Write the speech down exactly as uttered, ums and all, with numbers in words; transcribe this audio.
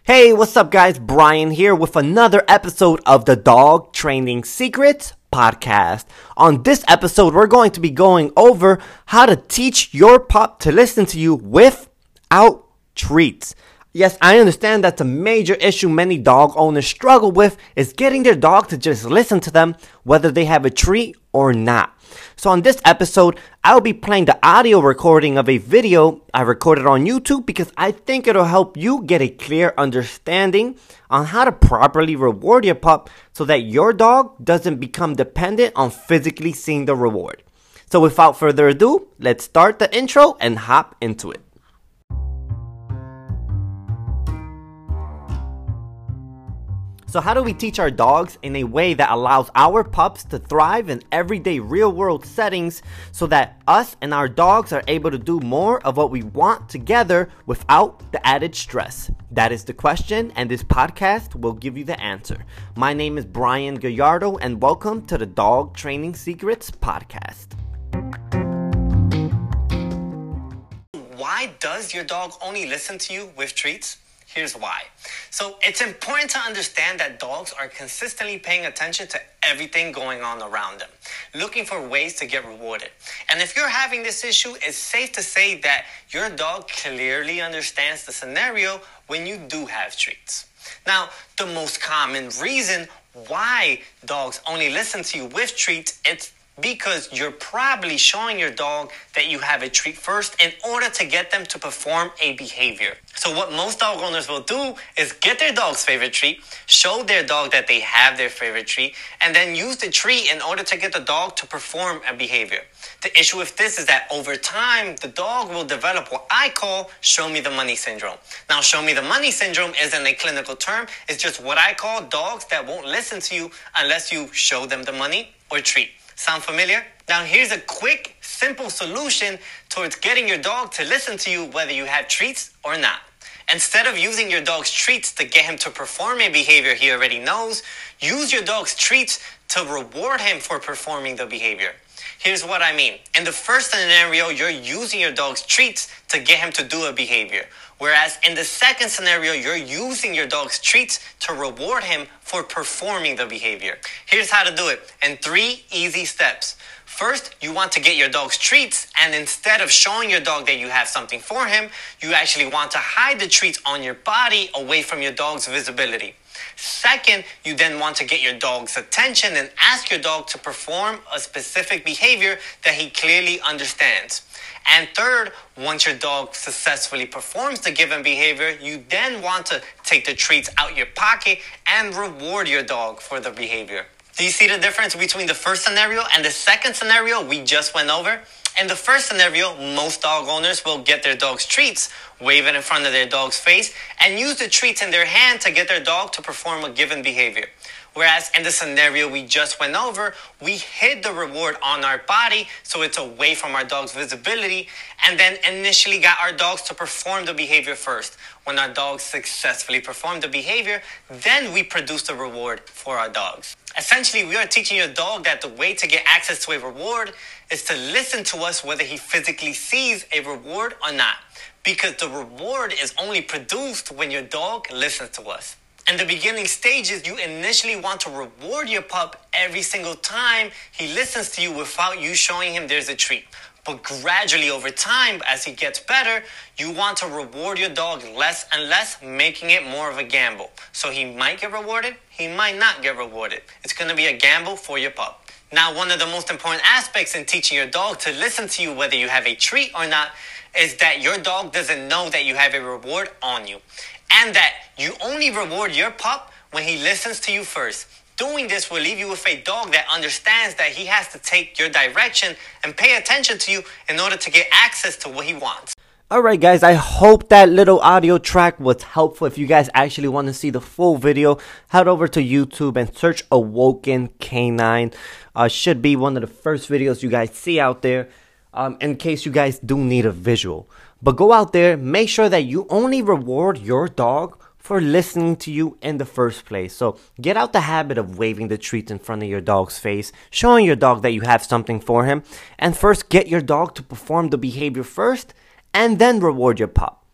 Hey, what's up guys? Brian here with another episode of the Dog Training Secrets podcast. On this episode, we're going to be going over how to teach your pup to listen to you without treats. Yes, I understand that's a major issue many dog owners struggle with, is getting their dog to just listen to them whether they have a treat or not. So on this episode, I'll be playing the audio recording of a video I recorded on YouTube because I think it'll help you get a clear understanding on how to properly reward your pup so that your dog doesn't become dependent on physically seeing the reward. So without further ado, let's start the intro and hop into it. So how do we teach our dogs in a way that allows our pups to thrive in everyday real-world settings so that us and our dogs are able to do more of what we want together without the added stress? That is the question, and this podcast will give you the answer. My name is Brian Gallardo, and welcome to the Dog Training Secrets podcast. Why does your dog only listen to you with treats? Here's why. So it's important to understand that dogs are consistently paying attention to everything going on around them, looking for ways to get rewarded. And if you're having this issue, it's safe to say that your dog clearly understands the scenario when you do have treats. Now, the most common reason why dogs only listen to you with treats, it's because you're probably showing your dog that you have a treat first in order to get them to perform a behavior. So what most dog owners will do is get their dog's favorite treat, show their dog that they have their favorite treat, and then use the treat in order to get the dog to perform a behavior. The issue with this is that over time, the dog will develop what I call show me the money syndrome. Now, show me the money syndrome isn't a clinical term. It's just what I call dogs that won't listen to you unless you show them the money or treat. Sound familiar? Now here's a quick, simple solution towards getting your dog to listen to you whether you have treats or not. Instead of using your dog's treats to get him to perform a behavior he already knows, use your dog's treats to reward him for performing the behavior. Here's what I mean. In the first scenario, you're using your dog's treats to get him to do a behavior. Whereas in the second scenario, you're using your dog's treats to reward him for performing the behavior. Here's how to do it in three easy steps. First, you want to get your dog's treats, and instead of showing your dog that you have something for him, you actually want to hide the treats on your body away from your dog's visibility. Second, you then want to get your dog's attention and ask your dog to perform a specific behavior that he clearly understands. And third, once your dog successfully performs the given behavior, you then want to take the treats out your pocket and reward your dog for the behavior. Do you see the difference between the first scenario and the second scenario we just went over? In the first scenario, most dog owners will get their dog's treats, wave it in front of their dog's face, and use the treats in their hand to get their dog to perform a given behavior. Whereas in the scenario we just went over, we hid the reward on our body so it's away from our dog's visibility, and then initially got our dogs to perform the behavior first. When our dogs successfully perform the behavior, then we produce the reward for our dogs. Essentially, we are teaching your dog that the way to get access to a reward is to listen to us whether he physically sees a reward or not. Because the reward is only produced when your dog listens to us. In the beginning stages, you initially want to reward your pup every single time he listens to you without you showing him there's a treat. But gradually over time, as he gets better, you want to reward your dog less and less, making it more of a gamble. So he might get rewarded, he might not get rewarded. It's going to be a gamble for your pup. Now, one of the most important aspects in teaching your dog to listen to you whether you have a treat or not is that your dog doesn't know that you have a reward on you. And that you only reward your pup when he listens to you first. Doing this will leave you with a dog that understands that he has to take your direction and pay attention to you in order to get access to what he wants. Alright guys, I hope that little audio track was helpful. If you guys actually want to see the full video, head over to YouTube and search Awoken Canine. Uh, should be one of the first videos you guys see out there. Um, in case you guys do need a visual. But go out there, make sure that you only reward your dog for listening to you in the first place. So get out the habit of waving the treats in front of your dog's face, showing your dog that you have something for him, and first get your dog to perform the behavior first, and then reward your pup.